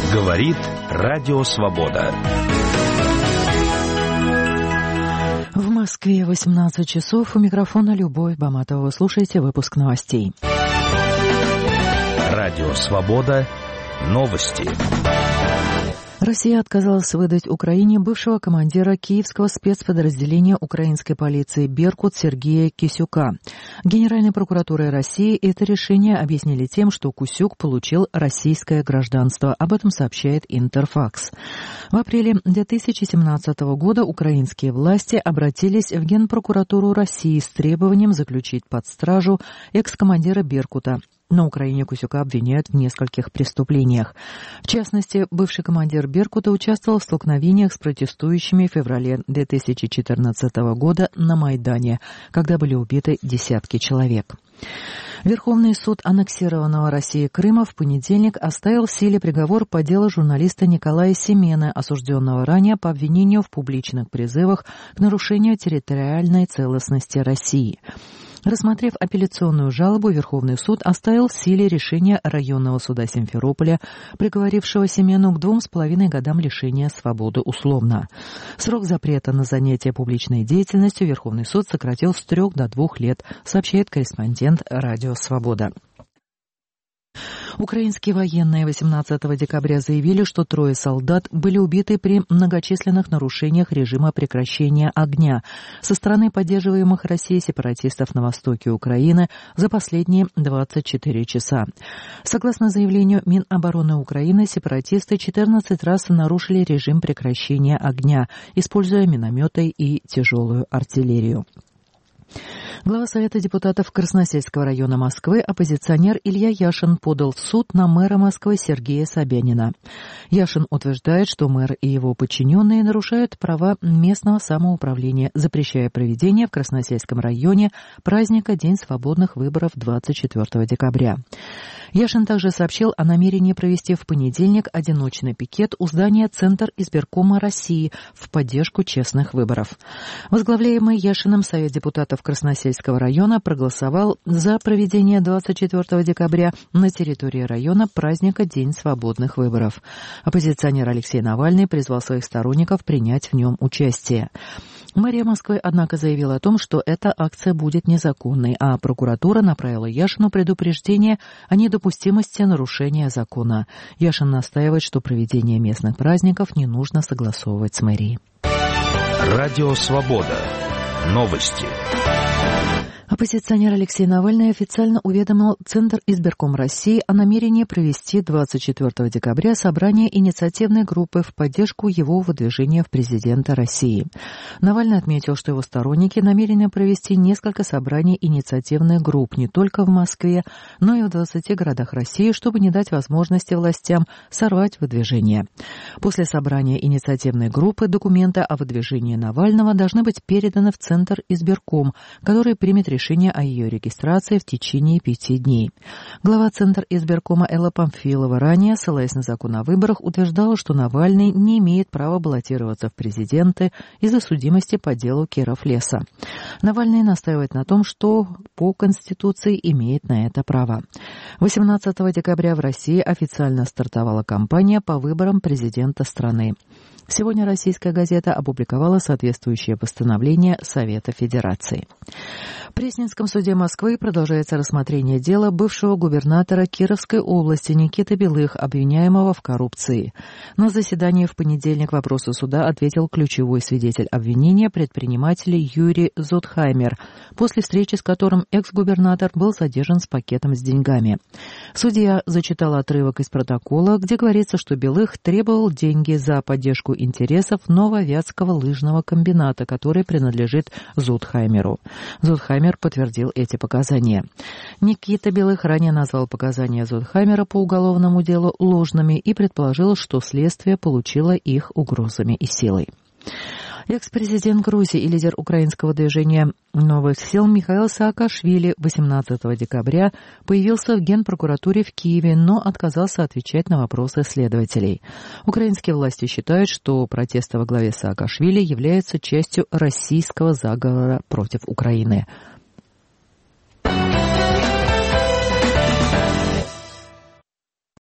Говорит Радио Свобода. В Москве 18 часов. У микрофона Любовь Баматова. Вы слушаете выпуск новостей. Радио Свобода. Новости. Россия отказалась выдать Украине бывшего командира киевского спецподразделения украинской полиции «Беркут» Сергея Кисюка. Генеральной прокуратурой России это решение объяснили тем, что Кисюк получил российское гражданство. Об этом сообщает Интерфакс. В апреле 2017 года украинские власти обратились в Генпрокуратуру России с требованием заключить под стражу экс-командира «Беркута». На Украине Кисюка обвиняют в нескольких преступлениях. В частности, бывший командир «Беркута» участвовал в столкновениях с протестующими в феврале 2014 года на Майдане, когда были убиты десятки человек. Верховный суд аннексированного Россией Крыма в понедельник оставил в силе приговор по делу журналиста Николая Семены, осужденного ранее по обвинению в публичных призывах к нарушению территориальной целостности России. Рассмотрев апелляционную жалобу, Верховный суд оставил в силе решение районного суда Симферополя, приговорившего Семену к 2,5 годам лишения свободы условно. Срок запрета на занятие публичной деятельностью Верховный суд сократил с 3 до 2 лет, сообщает корреспондент Радио Свобода. Украинские военные 18 декабря заявили, что 3 солдат были убиты при многочисленных нарушениях режима прекращения огня со стороны поддерживаемых Россией сепаратистов на востоке Украины за последние 24 часа. Согласно заявлению Минобороны Украины, сепаратисты 14 раз нарушили режим прекращения огня, используя минометы и тяжелую артиллерию. Глава Совета депутатов Красносельского района Москвы, оппозиционер Илья Яшин, подал в суд на мэра Москвы Сергея Собянина. Яшин утверждает, что мэр и его подчиненные нарушают права местного самоуправления, запрещая проведение в Красносельском районе праздника День свободных выборов 24 декабря. Яшин также сообщил о намерении провести в понедельник одиночный пикет у здания Центр избиркома России в поддержку честных выборов. Возглавляемый Яшиным Совет депутатов Красносельского района проголосовал за проведение 24 декабря на территории района праздника День свободных выборов. Оппозиционер Алексей Навальный призвал своих сторонников принять в нем участие. Мэрия Москвы, однако, заявила о том, что эта акция будет незаконной, а прокуратура направила Яшину предупреждение о недопустимости нарушения закона. Яшин настаивает, что проведение местных праздников не нужно согласовывать с мэрией. Радио Свобода. Новости. Оппозиционер Алексей Навальный официально уведомил Центр избирком России о намерении провести 24 декабря собрание инициативной группы в поддержку его выдвижения в президенты России. Навальный отметил, что его сторонники намерены провести несколько собраний инициативных групп не только в Москве, но и в 20 городах России, чтобы не дать возможности властям сорвать выдвижение. После собрания инициативной группы документы о выдвижении Навального должны быть переданы в Центр избирком, который примет решение о ее регистрации в течение 5 дней. Глава Центра избиркома Элла Памфилова ранее, ссылаясь на закон о выборах, утверждала, что Навальный не имеет права баллотироваться в президенты из-за судимости по делу Киров-Леса. Навальный настаивает на том, что по Конституции имеет на это право. 18 декабря в России официально стартовала кампания по выборам президента страны. Сегодня российская газета опубликовала соответствующее постановление Совета Федерации. В Пресненском суде Москвы продолжается рассмотрение дела бывшего губернатора Кировской области Никиты Белых, обвиняемого в коррупции. На заседании в понедельник вопросы суда ответил ключевой свидетель обвинения, предприниматель Юрий Зодхаймер, после встречи с которым экс-губернатор был задержан с пакетом с деньгами. Судья зачитал отрывок из протокола, где говорится, что Белых требовал деньги за поддержку интересов Нововятского лыжного комбината, который принадлежит Зодхаймеру. Зодхаймер подтвердил эти показания. Никита Белых ранее назвал показания Зодхаймера по уголовному делу ложными и предположил, что следствие получило их угрозами и силой. Экс-президент Грузии и лидер украинского движения «Новых сил» Михаил Саакашвили 18 декабря появился в Генпрокуратуре в Киеве, но отказался отвечать на вопросы следователей. Украинские власти считают, что протесты во главе Саакашвили являются частью российского заговора против Украины.